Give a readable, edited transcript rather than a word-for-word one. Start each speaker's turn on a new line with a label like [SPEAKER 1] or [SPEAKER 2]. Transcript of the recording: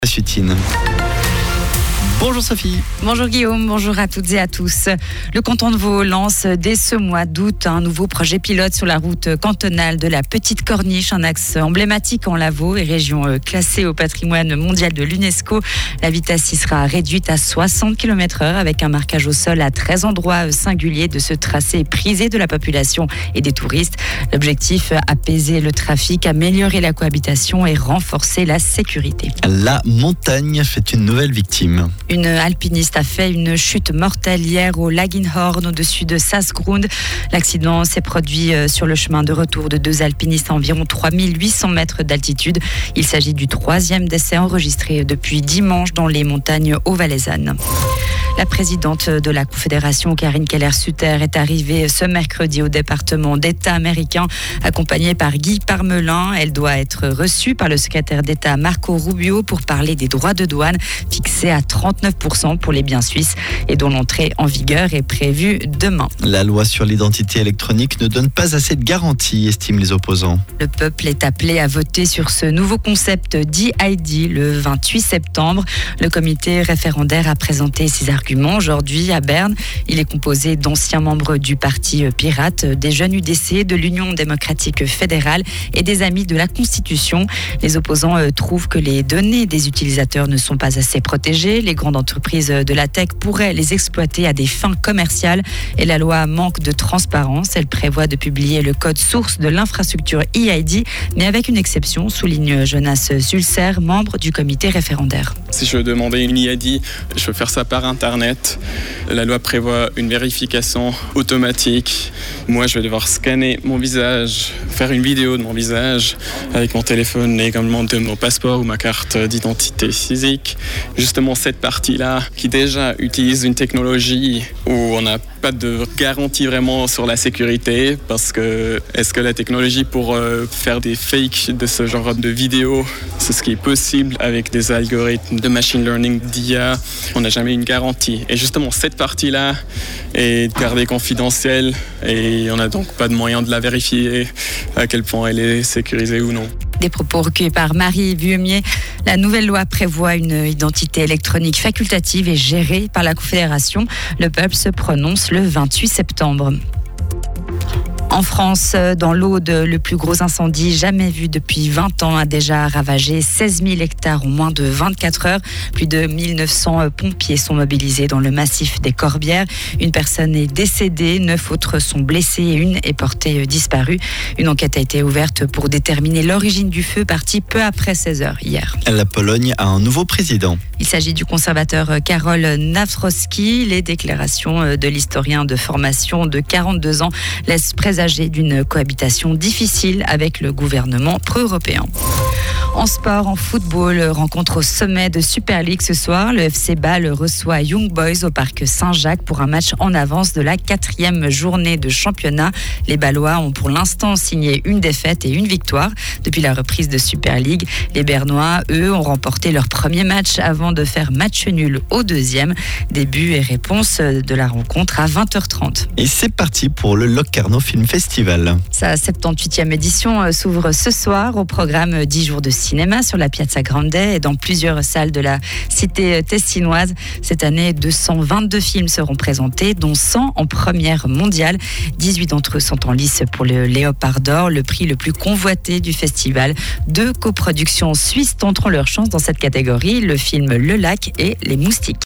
[SPEAKER 1] Sutine. Bonjour Sophie.
[SPEAKER 2] Bonjour Guillaume, bonjour à toutes et à tous. Le canton de Vaud lance dès ce mois d'août un nouveau projet pilote sur la route cantonale de la Petite Corniche, un axe emblématique en Lavaux et région classée au patrimoine mondial de l'UNESCO. La vitesse y sera réduite à 60 km/h avec un marquage au sol à 13 endroits singuliers de ce tracé prisé de la population et des touristes. L'objectif, apaiser le trafic, améliorer la cohabitation et renforcer la sécurité.
[SPEAKER 1] La montagne fait une nouvelle victime.
[SPEAKER 2] Une alpiniste a fait une chute mortelle hier au Laginhorn au-dessus de Sassgrund. L'accident s'est produit sur le chemin de retour de deux alpinistes à environ 3800 mètres d'altitude. Il s'agit du 3e décès enregistré depuis dimanche dans les montagnes haut-valaisannes. La présidente de la Confédération, Karine Keller-Sutter, est arrivée ce mercredi au département d'État américain, accompagnée par Guy Parmelin. Elle doit être reçue par le secrétaire d'État Marco Rubio pour parler des droits de douane fixés à 39% pour les biens suisses et dont l'entrée en vigueur est prévue demain.
[SPEAKER 1] La loi sur l'identité électronique ne donne pas assez de garanties, estiment les opposants.
[SPEAKER 2] Le peuple est appelé à voter sur ce nouveau concept d'e-ID le 28 septembre. Le comité référendaire a présenté ses arguments aujourd'hui à Berne. Il est composé d'anciens membres du Parti Pirate, des jeunes UDC, de l'Union démocratique fédérale et des amis de la Constitution. Les opposants trouvent que les données des utilisateurs ne sont pas assez protégées. Les grandes entreprises de la tech pourraient les exploiter à des fins commerciales et la loi manque de transparence. Elle prévoit de publier le code source de l'infrastructure e-ID, mais avec une exception, souligne Jonas Sulzer, membre du comité référendaire.
[SPEAKER 3] Si je veux demander une e-ID, je peux faire ça par Internet. La loi prévoit une vérification automatique. Moi, je vais devoir scanner mon visage, faire une vidéo de mon visage avec mon téléphone et également de mon passeport ou ma carte d'identité physique. Justement, cette partie-là qui déjà utilise une technologie où on n'a pas de garantie vraiment sur la sécurité parce que est-ce que la technologie pour faire des fakes de ce genre de vidéos, c'est ce qui est possible avec des algorithmes de machine learning d'IA. On n'a jamais une garantie. Et justement, cette partie-là est gardée confidentielle et on n'a donc pas de moyen de la vérifier à quel point elle est sécurisée ou non.
[SPEAKER 2] Des propos recueillis par Marie Vuemier. La nouvelle loi prévoit une identité électronique facultative et gérée par la Confédération. Le peuple se prononce le 28 septembre. En France, dans l'Aude, le plus gros incendie jamais vu depuis 20 ans a déjà ravagé 16 000 hectares en moins de 24 heures. Plus de 1900 pompiers sont mobilisés dans le massif des Corbières. Une personne est décédée, 9 autres sont blessées et une est portée disparue. Une enquête a été ouverte pour déterminer l'origine du feu parti peu après 16 heures hier.
[SPEAKER 1] La Pologne a un nouveau président.
[SPEAKER 2] Il s'agit du conservateur Karol Nawrocki. Les déclarations de l'historien de formation de 42 ans laissent présager d'une cohabitation difficile avec le gouvernement pro-européen. En sport, en football, rencontre au sommet de Super League ce soir. Le FC Bâle reçoit Young Boys au parc Saint-Jacques pour un match en avance de la 4e journée de championnat. Les Bâlois ont pour l'instant signé une défaite et une victoire depuis la reprise de Super League. Les Bernois, eux, ont remporté leur premier match avant de faire match nul au 2e. Début et réponse de la rencontre à 20h30.
[SPEAKER 1] Et c'est parti pour le Locarno Film Festival.
[SPEAKER 2] Sa 78e édition s'ouvre ce soir au programme 10 jours de cinéma sur la Piazza Grande et dans plusieurs salles de la cité tessinoise. Cette année, 222 films seront présentés, dont 100 en première mondiale. 18 d'entre eux sont en lice pour le Léopard d'Or, le prix le plus convoité du festival. 2 coproductions suisses tenteront leur chance dans cette catégorie, le film Le Lac et Les Moustiques.